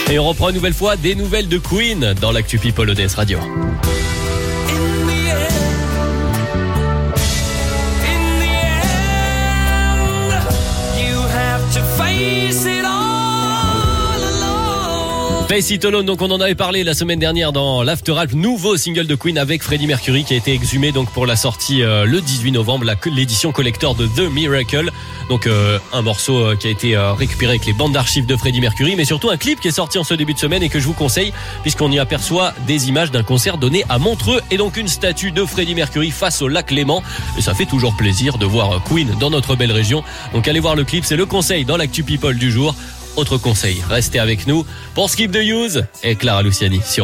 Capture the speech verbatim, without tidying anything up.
Et on reprend une nouvelle fois des nouvelles de Queen dans l'actu People O D S Radio. Face It Alone, donc on en avait parlé la semaine dernière dans l'After Alp, nouveau single de Queen avec Freddie Mercury qui a été exhumé donc pour la sortie euh, le dix-huit novembre, la, l'édition collector de The Miracle. Donc euh, un morceau euh, qui a été euh, récupéré avec les bandes d'archives de Freddie Mercury, mais surtout un clip qui est sorti en ce début de semaine et que je vous conseille puisqu'on y aperçoit des images d'un concert donné à Montreux et donc une statue de Freddie Mercury face au lac Léman. Et ça fait toujours plaisir de voir Queen dans notre belle région. Donc allez voir le clip, c'est le conseil dans l'actu People du jour. Autre conseil, restez avec nous pour Skip the Use et Clara Luciani sur